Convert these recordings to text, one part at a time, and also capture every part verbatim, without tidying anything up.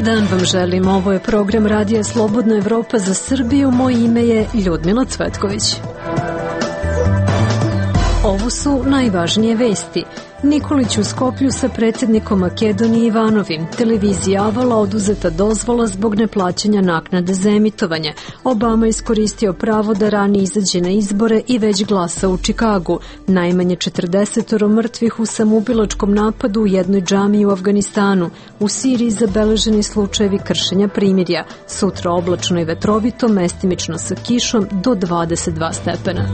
dan vam želim. Ovo je program Radija Slobodna Evropa za Srbiju. Moje ime je Ljudmila Cvetković. Ovo su najvažnije vesti. Nikolić u Skoplju sa predsjednikom Makedonije Ivanovim. Televizija Avala oduzeta dozvola zbog neplaćanja naknade za emitovanje. Obama iskoristio pravo da rani izađe na izbore i već glasa u Čikagu. Najmanje četrdesetoro mrtvih u samoubilačkom napadu u jednoj džamiji u Afganistanu. U Siriji zabeleženi slučajevi kršenja primirja. Sutra oblačno i vetrovito, mestimično sa kišom do dvadeset dva stepena.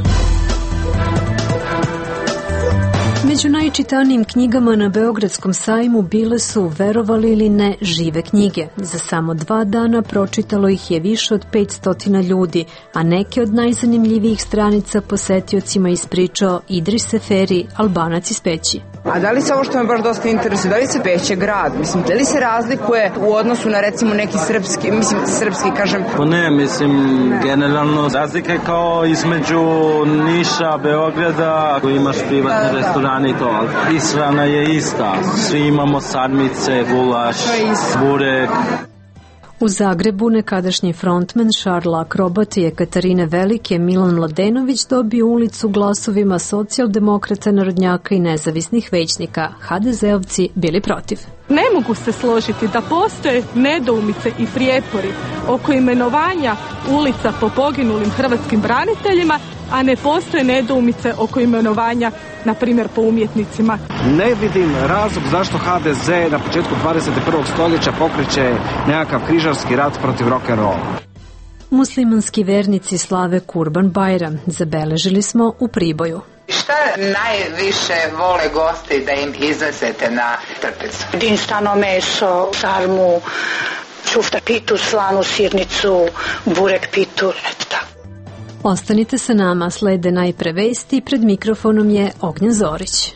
Među najčitanijim knjigama na Beogradskom sajmu bile su, verovali ili ne, žive knjige. Za samo dva dana pročitalo ih je više od petsto ljudi, a neke od najzanimljivijih stranica posetiocima ispričao Idris Seferi, Albanac iz Peći. A da li se ovo što me baš dosta interesuje, da li se Peć je grad, mislim, da li se razlikuje u odnosu na recimo neki srpski, mislim srpski kažem? Pa ne, mislim, ne. Generalno razlika je kao između Niša, Beograda, ako imaš privatne da, da, restorane i to, ali ishrana je ista, svi imamo sarmice, gulaš, burek. U Zagrebu nekadašnji frontmen, šarla akrobat i Katarine Velike Milan Mladenović dobio ulicu glasovima socijaldemokrata, narodnjaka i nezavisnih većnika. ha de zeovci bili protiv. Ne mogu se složiti da postoje nedoumice i prijepori oko imenovanja ulica po poginulim hrvatskim braniteljima, a ne postoje nedoumice oko imenovanja, na primjer, po umjetnicima. Ne vidim razlog zašto ha de ze na početku dvadeset prvog stoljeća pokreće nekakav križarski rat protiv rock'n'rolla. Muslimanski vernici slave Kurban Bajram zabeležili smo u Priboju. Šta najviše vole gosti da im iznesete na trpezu? Dinstano meso, sarmu, čufta pitu, slanu sirnicu, burek pitu, eto tako. Ostanite sa nama, slede najpre vesti, pred mikrofonom je Ognjen Zorić.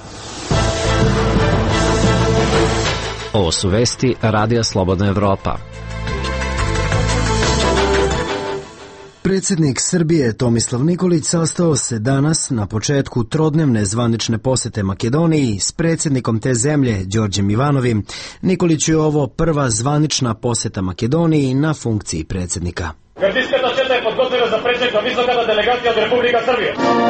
Ovo su vesti Radija Slobodna Evropa. Predsjednik Srbije Tomislav Nikolić sastao se danas na početku trodnevne zvanične posete Makedoniji s predsjednikom te zemlje Đorđem Ivanovim. Nikolić je ovo prva zvanična poseta Makedoniji na funkciji predsjednika. Гардijската чета е подготвена за пресек на високата делегација од Република Србија.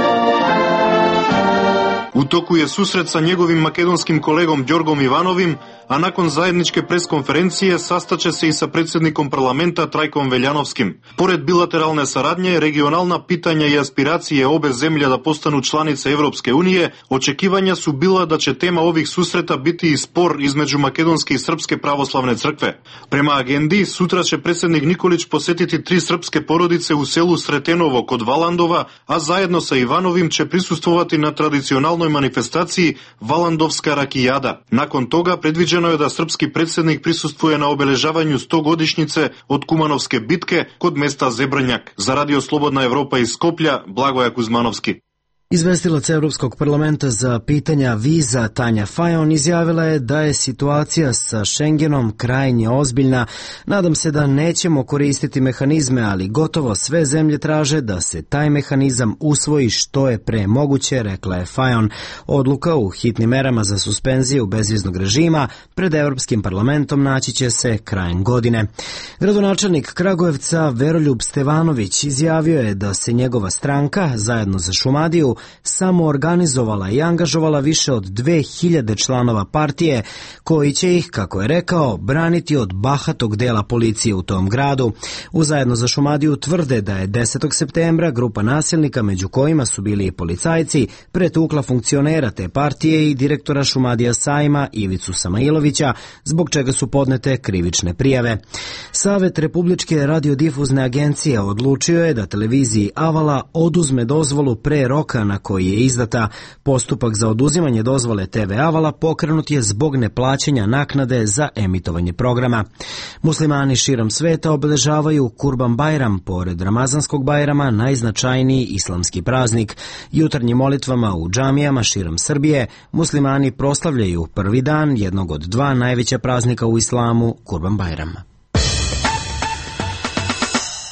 U toku je susret sa njegovim makedonskim kolegom Đorgom Ivановim, a nakon zajedničke preskonferencije sastaće se i sa predsjednikom parlamenta Trajkom Veljanovskim. Pored bilateralne saradnje, regionalna pitanja i aspiracije obe zemlje da postanu članice Evropske unije, očekivanja su bila da će tema ovih susreta biti i spor između makedonske i srpske pravoslavne crkve. Prema agendi, sutra će predsjednik Nikolić posetiti tri srpske porodice u selu Sretenovo kod Valandova, a zajedno sa Ivanovim će prisustvovati na tradicionalnoj manifestaciji Valandovska rakijada. Nakon toga predviđeno je da srpski predsjednik prisustvuje na obeležavanju stogodišnjice od Kumanovske bitke kod mesta Zebranjak. Za Radio Slobodna Evropa iz Skoplja, Blagoja Kuzmanovski. Izvestilac Evropskog parlamenta za pitanja viza Tanja Fajon izjavila je da je situacija sa Schengenom krajnje ozbiljna. Nadam se da nećemo koristiti mehanizme, ali gotovo sve zemlje traže da se taj mehanizam usvoji što je pre moguće, rekla je Fajon. Odluka u hitnim merama za suspenziju bezviznog režima pred Evropskim parlamentom naći će se krajem godine. Gradonačelnik Kragujevca Veroljub Stevanović izjavio je da se njegova stranka zajedno za Šumadiju samo organizovala i angažovala više od dve hiljade članova partije koji će ih, kako je rekao, braniti od bahatog dela policije u tom gradu. U Zajedno za Šumadiju tvrde da je desetog septembra grupa nasilnika, među kojima su bili i policajci, pretukla funkcionera te partije i direktora Šumadija sajma Ivicu Samailovića, zbog čega su podnete krivične prijave. Savet Republičke radiodifuzne agencije odlučio je da televiziji Avala oduzme dozvolu pre roka na koji je izdata. Postupak za oduzimanje dozvole te ve Avala pokrenut je zbog neplaćanja naknade za emitovanje programa. Muslimani širom sveta obeležavaju Kurban Bajram, pored Ramazanskog Bajrama, najznačajniji islamski praznik. Jutarnjim molitvama u džamijama širom Srbije muslimani proslavljaju prvi dan jednog od dva najveća praznika u islamu, Kurban Bajram.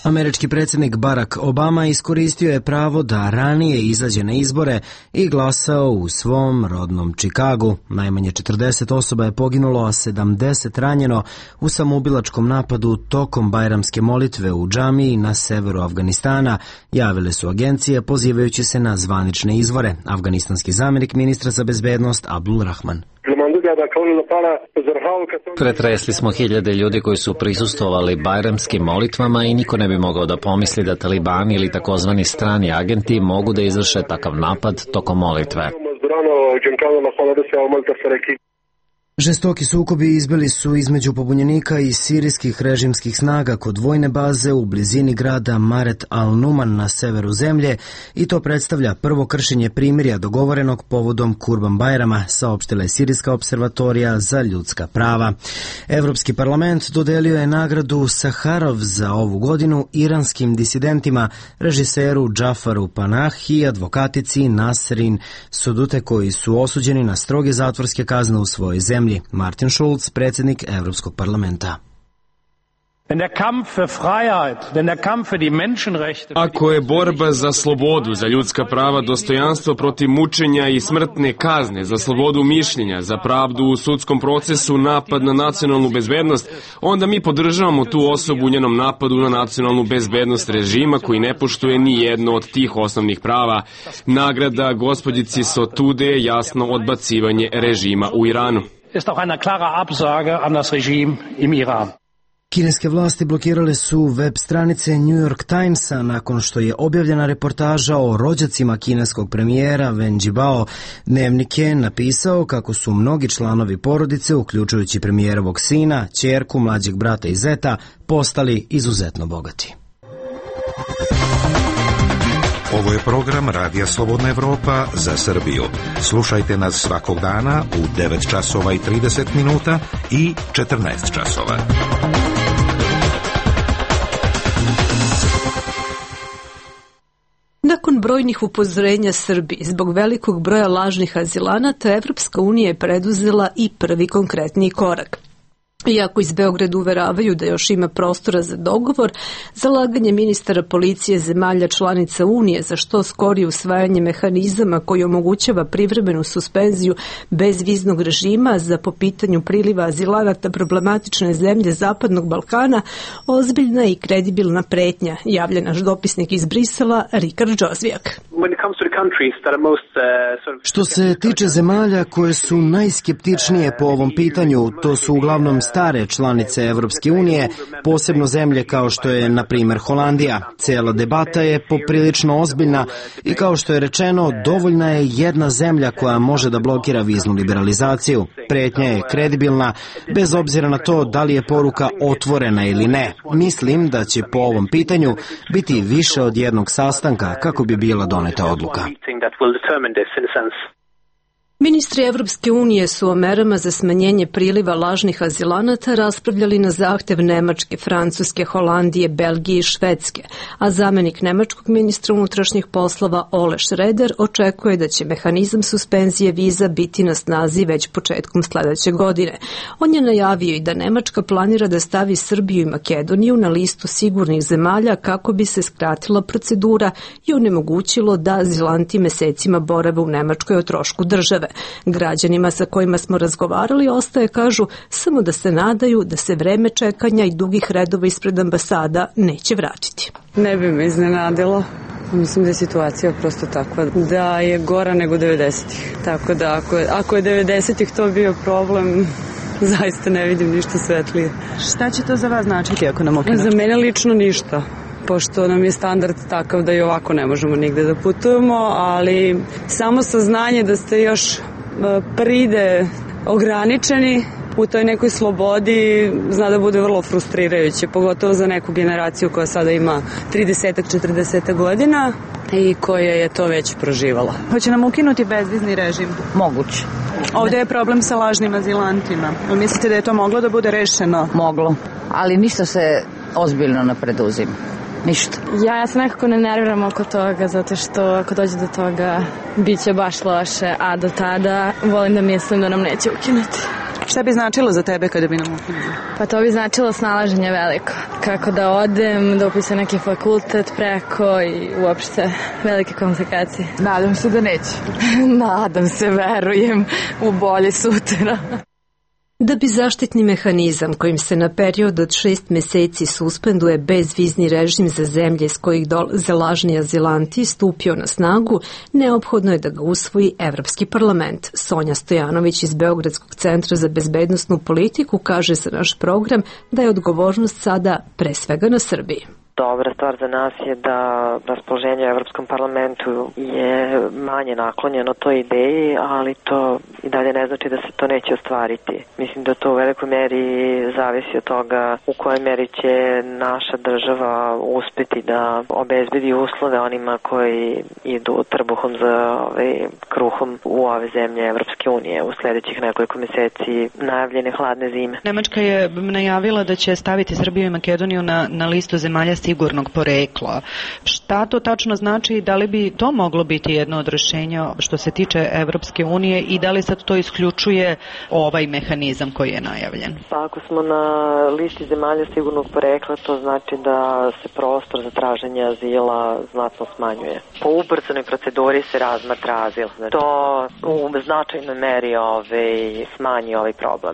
Američki predsjednik Barack Obama iskoristio je pravo da ranije izađe na izbore i glasao u svom rodnom Čikagu. Najmanje četrdeset osoba je poginulo, a sedamdeset ranjeno u samoubilačkom napadu tokom bajramske molitve u džamiji na severu Afganistana, javile su agencije pozivajući se na zvanične izvore. Afganistanski zamjenik ministra za bezbednost Abdul Rahman. Pretresli smo hiljade ljudi koji su prisustvovali bajramskim molitvama i niko ne bi mogao da pomisli da talibani ili takozvani strani agenti mogu da izvrše takav napad tokom molitve. Žestoki sukobi izbili su između pobunjenika i sirijskih režimskih snaga kod vojne baze u blizini grada Maret al-Numan na severu zemlje i to predstavlja prvo kršenje primirja dogovorenog povodom Kurban Bajrama, saopštila je Sirijska observatorija za ljudska prava. Evropski parlament dodelio je nagradu Saharov za ovu godinu iranskim disidentima, režiseru Džafaru Panah i advokatici Nasrin Sudute, koji su osuđeni na stroge zatvorske kazne u svojoj zemlji. Martin Schulz, predsjednik Evropskog parlamenta. Ako je borba za slobodu, za ljudska prava, dostojanstvo protiv mučenja i smrtne kazne, za slobodu mišljenja, za pravdu u sudskom procesu, napad na nacionalnu bezbednost, onda mi podržavamo tu osobu u njenom napadu na nacionalnu bezbednost režima koji ne poštuje ni jedno od tih osnovnih prava. Nagrada gospođici Sotude je jasno odbacivanje režima u Iranu. Kineske vlasti blokirale su web stranice New York Timesa nakon što je objavljena reportaža o rođacima kineskog premijera Wen Jiabao. Dnevnik je napisao kako su mnogi članovi porodice, uključujući premijerovog sina, ćerku, mlađeg brata i zeta, postali izuzetno bogati. Ovo je program Radija Slobodna Evropa za Srbiju. Slušajte nas svakog dana u devet časova i trideset minuta i četrnaest časova. Nakon brojnih upozorenja Srbiji zbog velikog broja lažnih azilanata, Evropska unija je preduzela i prvi konkretni korak. Iako iz Beograda uveravaju da još ima prostora za dogovor, zalaganje ministara policije zemalja članica Unije za što skorije usvajanje mehanizama koji omogućava privremenu suspenziju bezviznog režima za po pitanju priliva azilanata problematične zemlje Zapadnog Balkana ozbiljna i kredibilna pretnja, javlja naš dopisnik iz Brisela Rikard Džozvijak. Što se tiče zemalja koje su najskeptičnije po ovom pitanju, to su uglavnom stare članice Evropske unije, posebno zemlje kao što je, na primjer, Holandija. Cijela debata je poprilično ozbiljna i kao što je rečeno, dovoljna je jedna zemlja koja može da blokira viznu liberalizaciju. Pretnja je kredibilna, bez obzira na to da li je poruka otvorena ili ne. Mislim da će po ovom pitanju biti više od jednog sastanka kako bi bila doneta odluka. Ministri Evropske unije su o merama za smanjenje priliva lažnih azilanata raspravljali na zahtev Nemačke, Francuske, Holandije, Belgije i Švedske, a zamenik nemačkog ministra unutrašnjih poslova Ole Schröder očekuje da će mehanizam suspenzije viza biti na snazi već početkom sledeće godine. On je najavio i da Nemačka planira da stavi Srbiju i Makedoniju na listu sigurnih zemalja kako bi se skratila procedura i onemogućilo da azilanti mesecima borave u Nemačkoj o trošku države. Građanima sa kojima smo razgovarali ostaje, kažu, samo da se nadaju da se vreme čekanja i dugih redova ispred ambasada neće vratiti. Ne bi me iznenadilo. Mislim da je situacija prosto takva da je gora nego devedesetih. Tako da ako je, ako je devedesetih to bio problem, zaista ne vidim ništa svetlije. Šta će to za vas značiti ako nam okinu? Za mene lično ništa, pošto nam je standard takav da i ovako ne možemo nigde da putujemo, ali samo saznanje da ste još pride ograničeni u toj nekoj slobodi zna da bude vrlo frustrirajuće, pogotovo za neku generaciju koja sada ima trideset četrdeset godina i koja je to već proživala. Hoće nam ukinuti bezvizni režim? Moguće. Ovde je problem sa lažnim azilantima. Mislite da je to moglo da bude rešeno? Moglo, ali ništa se ozbiljno ne preduzima. Ništa. Ja, ja se nekako ne nerviram oko toga, zato što ako dođe do toga, bit će baš loše, a do tada volim da mislim da nam neće ukinuti. Šta bi značilo za tebe kada bi nam ukinuli? Pa to bi značilo snalaženje veliko. kako da odem, da upisujem neki fakultet preko i uopšte velike komplikacije. Nadam se da neće. Nadam se, verujem u bolje sutra. Da bi zaštitni mehanizam kojim se na period od šest meseci suspenduje bezvizni režim za zemlje s kojih dolaze lažni azilanti stupio na snagu, neophodno je da ga usvoji Evropski parlament. Sonja Stojanović iz Beogradskog centra za bezbednosnu politiku kaže za naš program da je odgovornost sada pre svega na Srbiji. Dobra stvar za nas je da raspoloženje u Evropskom parlamentu je manje naklonjeno toj ideji, ali to i dalje ne znači da se to neće ostvariti. Mislim da to u velikoj meri zavisi od toga u kojoj meri će naša država uspeti da obezbedi uslove onima koji idu trbuhom za ovaj, kruhom u ove zemlje Evropske unije u sledećih nekoliko meseci najavljene hladne zime. Nemačka je najavila da će staviti Srbiju i Makedoniju na, na listu zemalja sigurnog porekla. Šta to tačno znači i da li bi to moglo biti jedno od rešenja što se tiče Evropske unije i da li sad to isključuje ovaj mehanizam koji je najavljen? Pa ako smo na listi zemalja sigurnog porekla, to znači da se prostor za traženje azila znatno smanjuje. Po ubrzanoj proceduri se razmatra azil. Znači, to u značajnoj meri ovaj, smanji ovaj problem.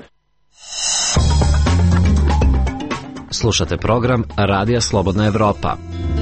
Slušate program Radija Slobodna Evropa.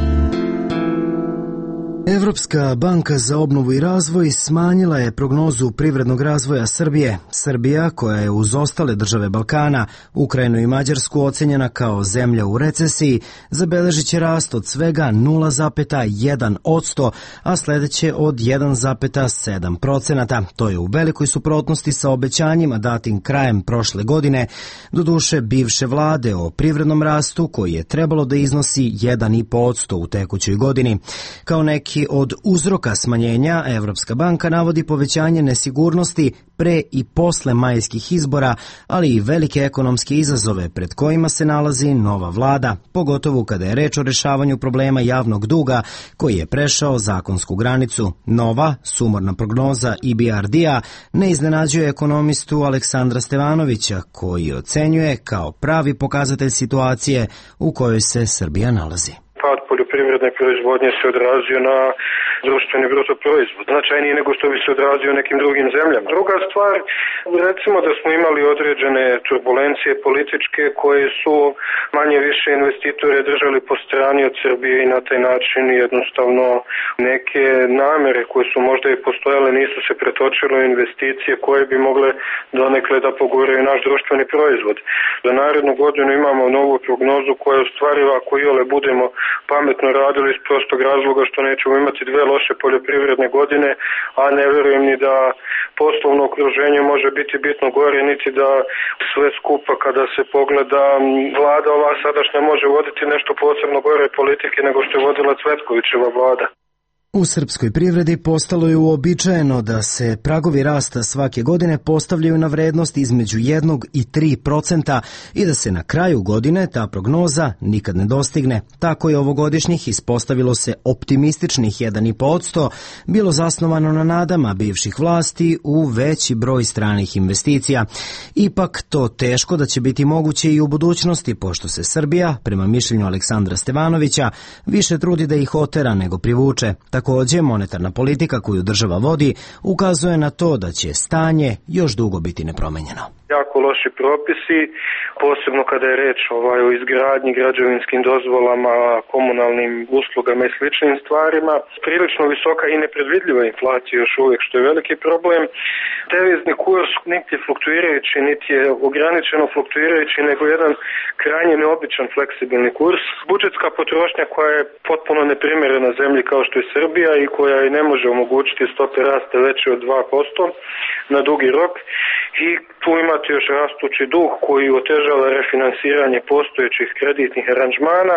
Evropska banka za obnovu i razvoj smanjila je prognozu privrednog razvoja Srbije. Srbija, koja je uz ostale države Balkana, Ukrajinu i Mađarsku ocenjena kao zemlja u recesiji, zabeležit će rast od svega nula zarez jedan posto, a sledeće od jedan zarez sedam posto. To je u velikoj suprotnosti sa obećanjima datim krajem prošle godine, doduše bivše vlade o privrednom rastu koji je trebalo da iznosi jedan zarez pet posto u tekućoj godini. Kao neki od uzroka smanjenja, Evropska banka navodi povećanje nesigurnosti pre i posle majskih izbora, ali i velike ekonomske izazove pred kojima se nalazi nova vlada, pogotovo kada je reč o rešavanju problema javnog duga koji je prešao zakonsku granicu. Nova, sumorna prognoza E B R D-a ne iznenađuje ekonomistu Aleksandra Stevanovića, koji ocenjuje kao pravi pokazatelj situacije u kojoj se Srbija nalazi. Pad poljoprivredne proizvodnje se odrazio na društveni bruto proizvod, značajnije nego što bi se odrazio u nekim drugim zemljama. Druga stvar, recimo da smo imali određene turbulencije političke koje su manje više investitore držali po strani od Srbije i na taj način jednostavno neke namere koje su možda i postojale nisu se pretočile u investicije koje bi mogle donekle da poguraju naš društveni proizvod. Za narednu godinu imamo novu prognozu koja je ostvariva ako iole budemo pametno radili iz prostog razloga što nećemo imati dve loše poljoprivredne godine, a ne verujem ni da poslovno okruženje može biti bitno gore, niti da sve skupa kada se pogleda vlada ova sadašnja može voditi nešto posebno gore politike nego što je vodila Cvetkovićeva vlada. U srpskoj privredi postalo je uobičajeno da se pragovi rasta svake godine postavljaju na vrednost između jednog i tri procenta i da se na kraju godine ta prognoza nikad ne dostigne. Tako je ovogodišnjih ispostavilo se optimističnih jedan zarez pet posto, bilo zasnovano na nadama bivših vlasti u veći broj stranih investicija. Ipak to teško da će biti moguće i u budućnosti, pošto se Srbija, prema mišljenju Aleksandra Stevanovića, više trudi da ih otera nego privuče. Takođe, monetarna politika koju država vodi ukazuje na to da će stanje još dugo biti nepromenjeno. Jako loši propisi, posebno kada je reč ovaj, o izgradnji, građevinskim dozvolama, komunalnim uslugama i sličnim stvarima. Prilično visoka i nepredvidljiva inflacija još uvijek, što je veliki problem. Devizni kurs niti je fluktuirajući, niti je ograničeno fluktuirajući, nego jedan krajnje neobičan fleksibilni kurs. Budžetska potrošnja koja je potpuno neprimjerena zemlji kao što je Srbija i koja i ne može omogućiti stope rasta veće od dva posto na dugi rok. I tu imate još rastući dug koji otežava refinansiranje postojećih kreditnih aranžmana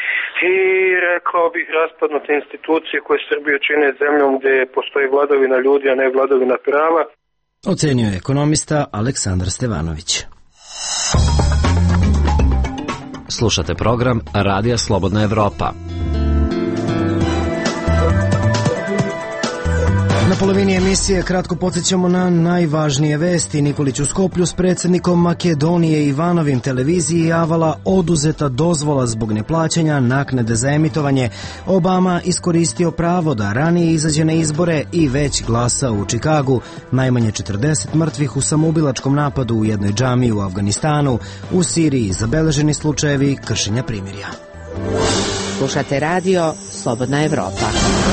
i rekao bih raspadnute institucije koje Srbiju čine zemljom gde postoji vladavina ljudi, a ne vladavina prava. Ocenjuje ekonomista Aleksandar Stevanović. Slušate program Radija Slobodna Evropa. Na polovini emisije kratko podsjećamo na najvažnije vesti. Nikolić u Skoplju s predsjednikom Makedonije Ivanovim, televiziji Avala oduzeta dozvola zbog neplaćanja naknade za emitovanje. Obama iskoristio pravo da ranije izađe na izbore i već glasa u Čikagu. Najmanje četrdeset mrtvih u samoubilačkom napadu u jednoj džamiji u Afganistanu. U Siriji zabeleženi slučajevi kršenja primirja. Slušate radio Slobodna Evropa.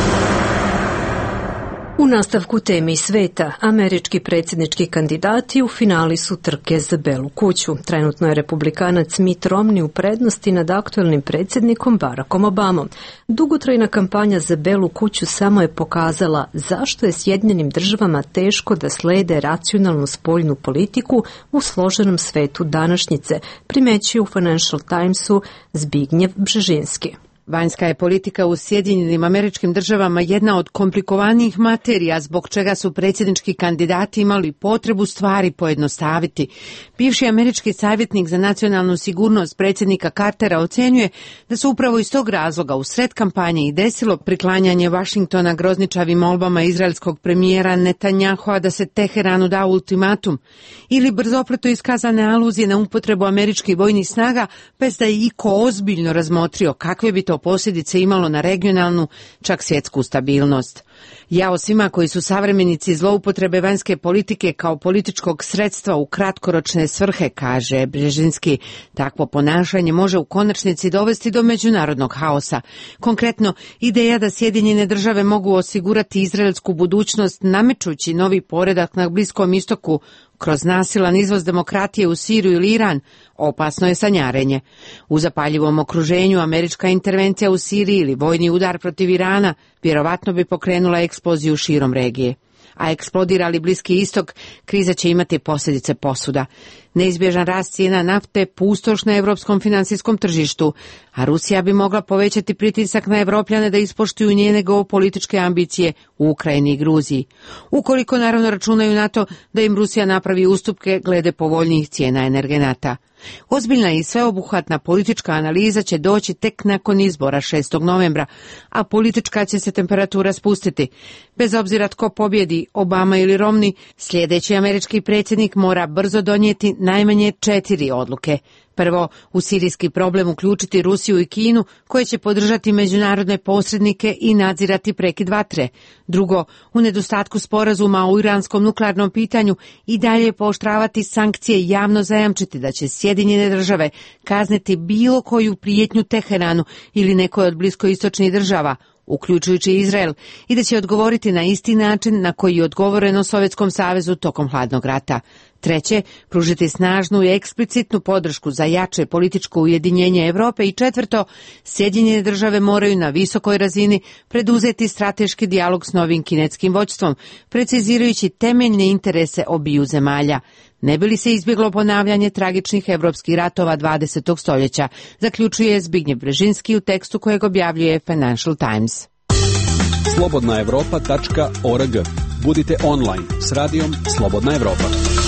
U nastavku teme iz sveta, američki predsjednički kandidati u finali su trke za Belu kuću. Trenutno je republikanac Mitt Romney u prednosti nad aktuelnim predsjednikom Barackom Obamom. Dugotrajna kampanja za Belu kuću samo je pokazala zašto je Sjedinjenim državama teško da slede racionalnu spoljnu politiku u složenom svetu današnjice, primećuje u Financial Timesu Zbignjev Bžežinski. Vanjska je politika u Sjedinjenim Američkim Državama jedna od komplikovanijih materija zbog čega su predsjednički kandidati imali potrebu stvari pojednostaviti. Bivši američki savjetnik za nacionalnu sigurnost predsjednika Cartera ocjenjuje da su upravo iz tog razloga u sred kampanje i desilo priklanjanje Vašingtona grozničavim molbama izraelskog premijera Netanjahua da se Teheranu da ultimatum ili brzopleto iskazane aluzije na upotrebu američkih vojnih snaga bez da je iko ozbiljno razmotrio kakve bi to posljedice imalo na regionalnu, čak svjetsku stabilnost. Jao svima koji su savremenici zloupotrebe vanjske politike kao političkog sredstva u kratkoročne svrhe, kaže Bžežinski. Takvo ponašanje može u konačnici dovesti do međunarodnog haosa. Konkretno, ideja da Sjedinjene države mogu osigurati izraelsku budućnost namećući novi poredak na Bliskom istoku kroz nasilan izvoz demokratije u Siriju ili Iran, opasno je sanjarenje. U zapaljivom okruženju američka intervencija u Siriji ili vojni udar protiv Irana vjerovatno bi pokrenula eksploziju širom regije. A eksplodira li Bliski istok, kriza će imati posljedice posuda. Neizbježan rast cijena nafte pustoš na europskom financijskom tržištu, a Rusija bi mogla povećati pritisak na Evropljane da ispoštuju njene geopolitičke ambicije u Ukrajini i Gruziji. Ukoliko naravno računaju na to da im Rusija napravi ustupke glede povoljnijih cijena energenata. Ozbiljna i sveobuhvatna politička analiza će doći tek nakon izbora šestog novembra, a politička će se temperatura spustiti. Bez obzira tko pobjedi, Obama ili Romney, sljedeći američki predsjednik mora brzo donijeti najmanje četiri odluke. Prvo, u sirijski problem uključiti Rusiju i Kinu, koje će podržati međunarodne posrednike i nadzirati prekid vatre. Drugo, u nedostatku sporazuma o iranskom nuklearnom pitanju i dalje pooštravati sankcije i javno zajamčiti da će Sjedinjene države kazniti bilo koju prijetnju Teheranu ili nekoj od bliskoistočnih država, uključujući Izrael, i da će odgovoriti na isti način na koji je odgovoreno Sovjetskom savezu tokom hladnog rata. Treće, pružiti snažnu i eksplicitnu podršku za jače političko ujedinjenje Europe i četvrto, Sjedinjene države moraju na visokoj razini preduzeti strateški dijalog s novim kineskim vođstvom, precizirajući temeljne interese obiju zemalja. Ne bi li se izbjeglo ponavljanje tragičnih evropskih ratova dvadesetog stoljeća, zaključuje Zbignjev Bžežinski u tekstu kojeg objavljuje Financial Times. slobodna evropa tačka org. Budite online s radijom Slobodna Evropa.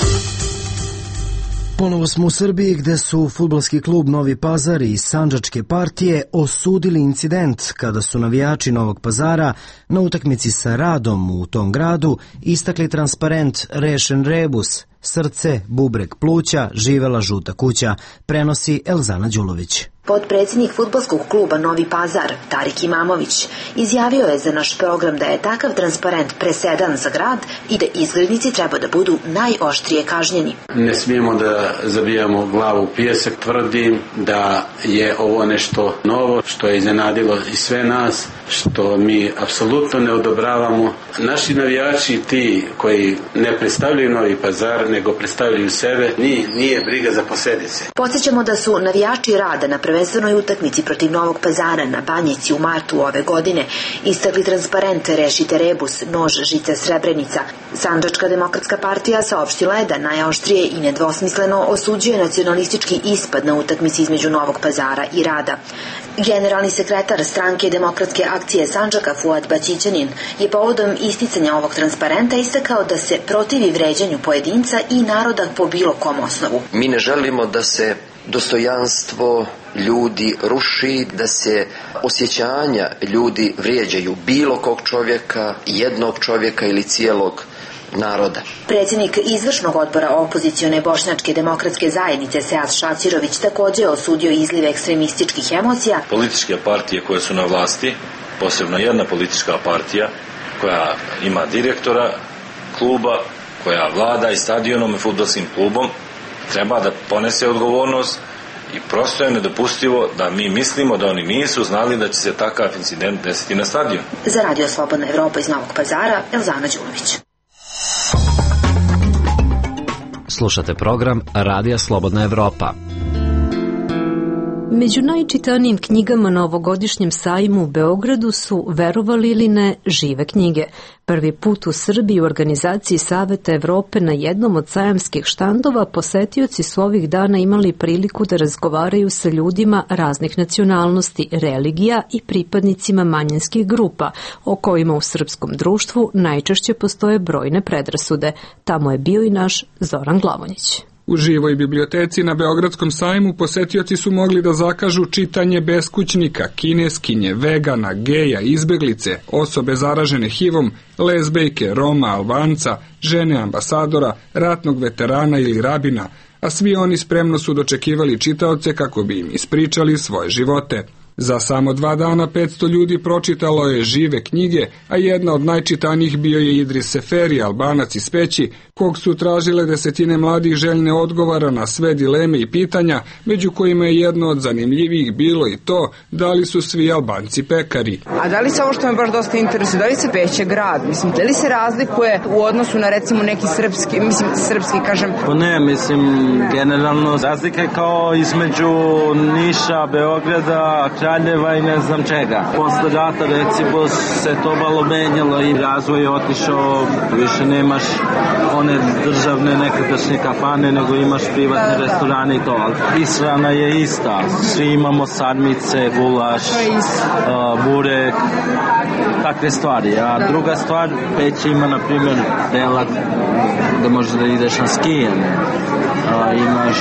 Ponovo smo u Srbiji gde su fudbalski klub Novi Pazar i Sandžačke partije osudili incident kada su navijači Novog Pazara na utakmici sa Radom u tom gradu istakli transparent Rešen rebus, srce, bubreg pluća, živela žuta kuća, prenosi Elzana Đulović. Potpredsjednik fudbalskog kluba Novi Pazar, Tarik Imamović, izjavio je za naš program da je takav transparent presedan za grad i da izgrednici treba da budu najoštrije kažnjeni. Ne smijemo da zabijamo glavu u pijesak. Tvrdim da je ovo nešto novo što je iznenadilo i sve nas, što mi apsolutno ne odobravamo. Naši navijači, ti koji ne predstavljaju Novi Pazar, nego predstavljaju sebe, nije, nije briga za posljedice. Podsjećamo da su navijači Rada na prvenstvenoj utakmici protiv Novog Pazara na Banjici u martu ove godine istakli transparente Rešite rebus, nož, žica, Srebrenica. Sandžačka demokratska partija saopštila je da najoštrije i nedvosmisleno osuđuje nacionalistički ispad na utakmici između Novog Pazara i Rada. Generalni sekretar stranke Demokratske akcije Sandžaka Fuad Baćićanin je povodom isticanja ovog transparenta istakao da se protivi vređanju pojedinca i naroda po bilo kom osnovu. Mi ne želimo da se dostojanstvo ljudi ruši, da se osjećanja ljudi vrijeđaju bilo kog čovjeka, jednog čovjeka ili cijelog naroda. Predsjednik izvršnog odbora opozicione Bošnjačke demokratske zajednice Sead Šacirović također je osudio izliv ekstremističkih emocija. Političke partije koje su na vlasti, posebno jedna politička partija koja ima direktora kluba, koja vlada i stadionom i fudbalskim klubom, treba da ponese odgovornost i prosto je nedopustivo da mi mislimo da oni nisu znali da će se takav incident desiti na stadionu. Za Radio Slobodna Evropa iz Novog Pazara, Elzana Đulović. Slušate program Radija Slobodna Evropa. Među najčitanijim knjigama na ovogodišnjem sajmu u Beogradu su, verovali ili ne, žive knjige. Prvi put u Srbiji u organizaciji Saveta Evrope na jednom od sajamskih štandova posetioci su ovih dana imali priliku da razgovaraju sa ljudima raznih nacionalnosti, religija i pripadnicima manjinskih grupa, o kojima u srpskom društvu najčešće postoje brojne predrasude. Tamo je bio i naš Zoran Glavonjić. U živoj biblioteci na Beogradskom sajmu posetioci su mogli da zakažu čitanje beskućnika, kineskinje, vegana, geja, izbeglice, osobe zaražene hivom, lezbejke, Roma, Albanca, žene ambasadora, ratnog veterana ili rabina, a svi oni spremno su dočekivali čitaoce kako bi im ispričali svoje živote. Za samo dva dana petsto ljudi pročitalo je žive knjige, a jedna od najčitanijih bio je Idris Seferi, Albanac iz Peći, kog su tražile desetine mladih željne odgovora na sve dileme i pitanja, među kojima je jedno od zanimljivijih bilo i to da li su svi Albanci pekari. A da li se ovo što me baš dosta interesuje, da li se Peća grad, mislim, da li se razlikuje u odnosu na recimo neki srpski, mislim srpski kažem? Pa ne, mislim, generalno razlika je kao između Niša, Beograda, Kraljeva i ne znam čega. Posle rata recimo se to malo menjalo i razvoj je otišao, više nemaš one državne nekadašnje kafane, nego imaš privatne restorane i to. Ishrana je ista, svi imamo sarmice, gulaš, uh, burek, takve stvari. A druga stvar, Peća ima na primjer dela da možeš da ideš na skijanje. Uh, imaš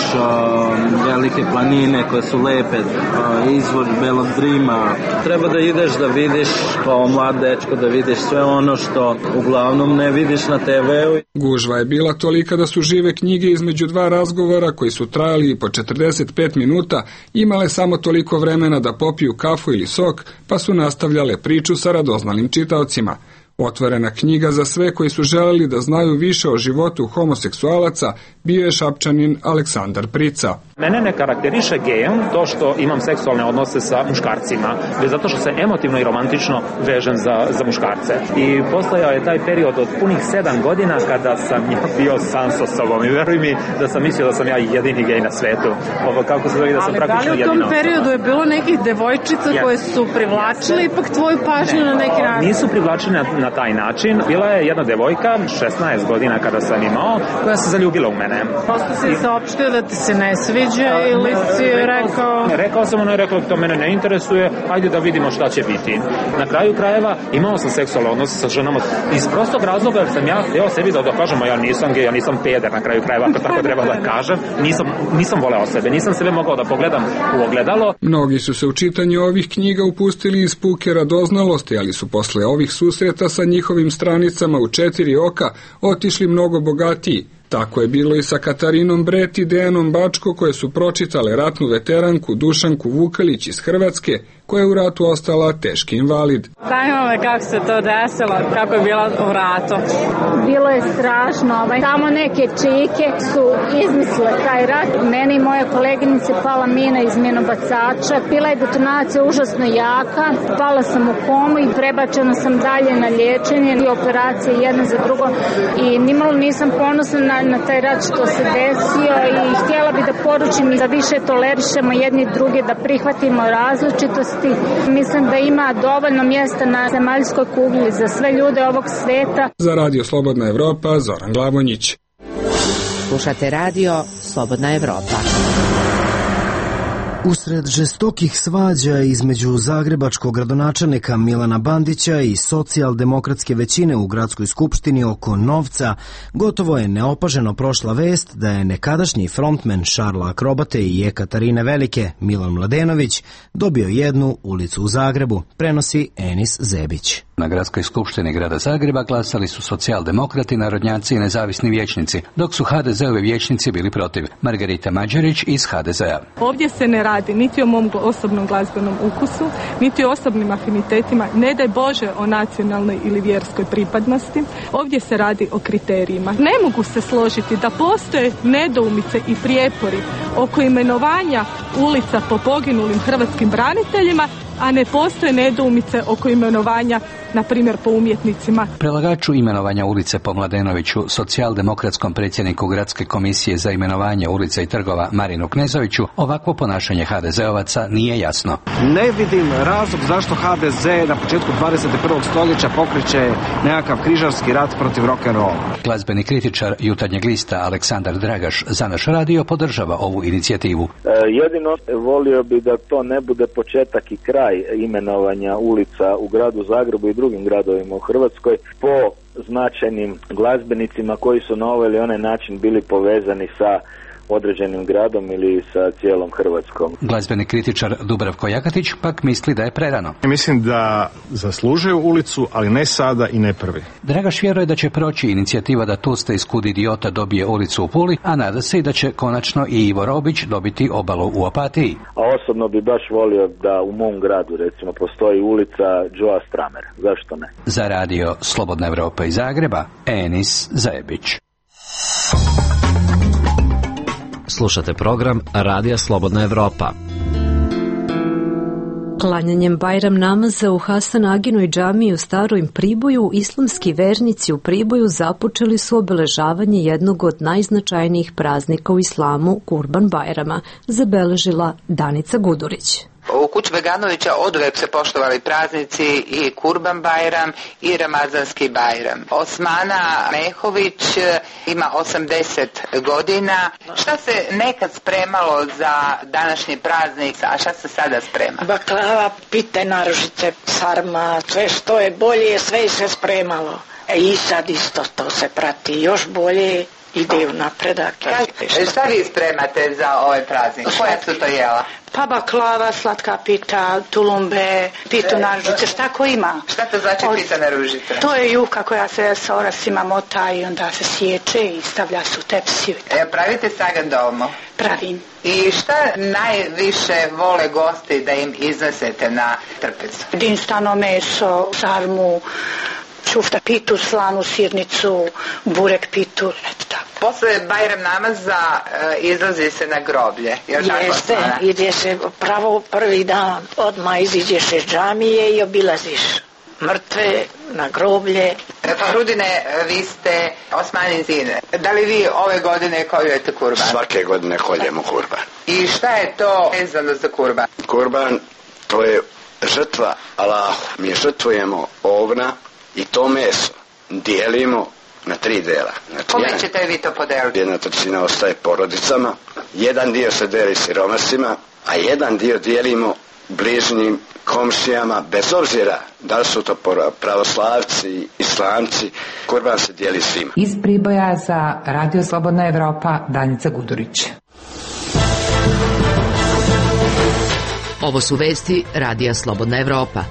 uh, velike planine koje su lepe, uh, izvor Belog Drima. Treba da ideš da vidiš kao mlad dečko, da vidiš sve ono što uglavnom ne vidiš na te veu. Gužva je bila tolika da su žive knjige između dva razgovora koji su trajali po četrdeset pet minuta imale samo toliko vremena da popiju kafu ili sok, pa su nastavljale priču sa radoznalim čitaocima. Otvorena knjiga za sve koji su želeli da znaju više o životu homoseksualaca bio je Šapčanin Aleksandar Prica. Mene ne karakteriše gejem to što imam seksualne odnose sa muškarcima, već zato što se emotivno i romantično vežem za, za muškarce. I postojao je taj period od punih sedam godina kada sam ja bio sam sa sobom i veruj mi da sam mislio da sam ja jedini gej na svetu. Ovo kako se zove da sam ali praktično jedina. Ali da li u tom osoba. periodu je bilo nekih devojčica ja. koje su privlačile ipak tvoju pažnju ne, na neki način? Nisu privlačile na, na taj način. Bila je jedna devojka, šesnaest godina kada sam imao, koja se zaljubila u mene. Prosto si I... saopštio da ti se ne sviđa ili si rekao... Ne, rekao sam, ono je rekao to mene ne interesuje, ajde da vidimo šta će biti. Na kraju krajeva imao sam seksualne odnose sa ženama iz prostog razloga jer sam ja hteo sebi da dokažem, a ja nisam gej, ja nisam peder na kraju krajeva, ako tako treba da kažem. Nisam, nisam voleo sebe, nisam sebe mogao da pogledam u ogledalo. Mnogi su se u čitanju ovih knjiga upustili iz puke radoznalosti, ali su posle ovih susreta sa njihovim stranicama u četiri oka otišli mnogo bogatiji. Tako je bilo i sa Katarinom Bret i Dejanom Bačko koje su pročitale ratnu veteranku Dušanku Vukalić iz Hrvatske koja je u ratu ostala teški invalid. Zanima me kako se to desilo, kako je bila u ratu. Bilo je strašno. Tamo neke čike su izmislile taj rat. Meni i moje koleginice pala mina iz minobacača. Bila je detonacija užasno jaka. Pala sam u komu i prebačena sam dalje na liječenje i operacije jedna za drugo. I nimalo nisam ponosna na, na taj rat što se desio i htjela bi da poručim da više tolerišemo jedni druge, da prihvatimo različitost. Mislim da ima dovoljno mjesta na zemaljskoj kugli za sve ljude ovog sveta. Za Radio Slobodna Evropa, Zoran Glavonjić. Slušate Radio Slobodna Evropa. Usred žestokih svađa između zagrebačkog gradonačelnika Milana Bandića i socijaldemokratske većine u gradskoj skupštini oko novca, gotovo je neopaženo prošla vest da je nekadašnji frontmen Šarla Akrobate i Ekaterine Velike, Milan Mladenović, dobio jednu ulicu u Zagrebu, prenosi Enis Zebić. Na gradskoj skupštini grada Zagreba glasali su socijaldemokrati, narodnjaci i nezavisni vijećnici, dok su ha de zeovi vijećnici bili protiv. Margarita Mađarić iz ha de zea. Ovdje se ne radi niti o mom osobnom glazbenom ukusu, niti o osobnim afinitetima, ne daj Bože o nacionalnoj ili vjerskoj pripadnosti. Ovdje se radi o kriterijima. Ne mogu se složiti da postoje nedoumice i prijepori oko imenovanja ulica po poginulim hrvatskim braniteljima, a ne postoje nedoumice oko imenovanja, na primjer, po umjetnicima. Predlagaču imenovanja ulice po Mladenoviću, socijaldemokratskom predsjedniku Gradske komisije za imenovanje ulica i trgova Marinu Knezoviću, ovakvo ponašanje ha de zeovaca nije jasno. Ne vidim razlog zašto ha de ze na početku dvadeset prvog stoljeća pokreće nekakav križarski rat protiv rock'n'rolla. Glazbeni kritičar Jutarnjeg lista Aleksandar Dragaš za naš radio podržava ovu inicijativu. E, jedino volio bi da to ne bude početak i kraj imenovanja ulica u gradu Zagrebu i drugim gradovima u Hrvatskoj po značajnim glazbenicima koji su na ovaj ili onaj način bili povezani sa određenim gradom ili sa cijelom Hrvatskom. Glazbeni kritičar Dubravko Jakatić pak misli da je prerano. Mislim da zaslužuju ulicu, ali ne sada i ne prvi. Dragaš vjeruje da će proći inicijativa da Tuste iz Kud idiota dobije ulicu u Puli, a nada se i da će konačno i Ivo Robić dobiti obalu u Opatiji. A osobno bi baš volio da u mom gradu, recimo, postoji ulica Joa Stramera. Zašto ne? Za radio Slobodna Evropa iz Zagreba, Enis Zebić. Slušate program Radija Slobodna Evropa. Klanjanjem Bajram namaza u Hasan Aginoj džamiji u Starom Priboju, islamski vernici u Priboju započeli su obeležavanje jednog od najznačajnijih praznika u islamu, Kurban Bajrama, zabeležila Danica Gudurić. U kući Beganovića oduvek se poštovali praznici i Kurban Bajram i Ramazanski Bajram. Osmana Mehović ima osamdeset godina. Šta se nekad spremalo za današnji praznik, a šta se sada sprema? Baklava, pite, narožice, sarma, sve što je bolje, sve se spremalo. E i sad isto to se prati još bolje. Ide u napredak. Šta, šta vi spremate za ovaj praznik? Koja su to jela? Pa baklava, slatka pita, tulumbe, pitu naružice, šta ko ima. Šta to znači pita naružice? To je juka koja se sa orasima mota i onda se sječe i stavlja se u tepsiju. E, pravite sagan doma? Pravim. I šta najviše vole gosti da im iznesete na trpezu? Dinstano meso, sarmu, čufta pitu, slanu sirnicu, burek pitu, eto tako. Posle Bajram namaza e, izlazi se na groblje. Jeste, ide se pravo prvi dan, odmah iziđeš iz džamije i obilaziš mrtve na groblje. E, pa Rudine, vi ste Osmanin zine. Da li vi ove godine koljujete kurban? Svake godine koljemo kurban. I šta je to vezano za kurban? Kurban, to je žrtva Allahu. Mi žrtvujemo ovna i to meso dijelimo na tri dela. Znači, kome jedan, ćete vi to podeliti? Jedna trećina ostaje porodicama, jedan dio se deli siromasima, a jedan dio dijelimo bližnjim komšijama, bez obzira da li su to pravoslavci, islamci, kurban se dijeli svima. Iz Priboja za Radio Slobodna Evropa, Danica Gudurić. Ovo su vesti Radija Slobodna Evropa.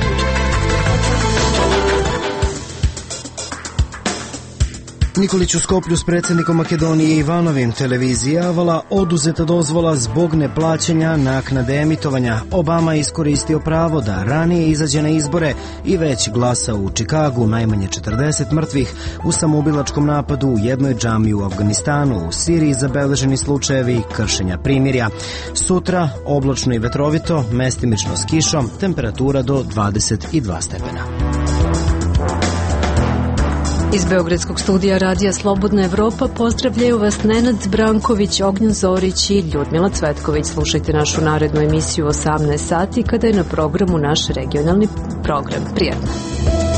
Nikolić u Skoplju s predsjednikom Makedonije Ivanovim, televizija Avala oduzeta dozvola zbog neplaćanja naknade emitovanja. Obama iskoristio pravo da ranije izađe na izbore i već glasa u Čikagu, najmanje četrdeset mrtvih u samoubilačkom napadu u jednoj džamiji u Afganistanu. U Siriji zabeleženi slučajevi kršenja primirja. Sutra oblačno i vetrovito, mestimično s kišom, temperatura do dvadeset dva stepena. Iz Beogradskog studija Radija Slobodna Evropa pozdravljaju vas Nenad Branković, Ognjen Zorić i Ljudmila Cvetković. Slušajte našu narednu emisiju u osamnaest sati kada je na programu naš regionalni program. Prijetno!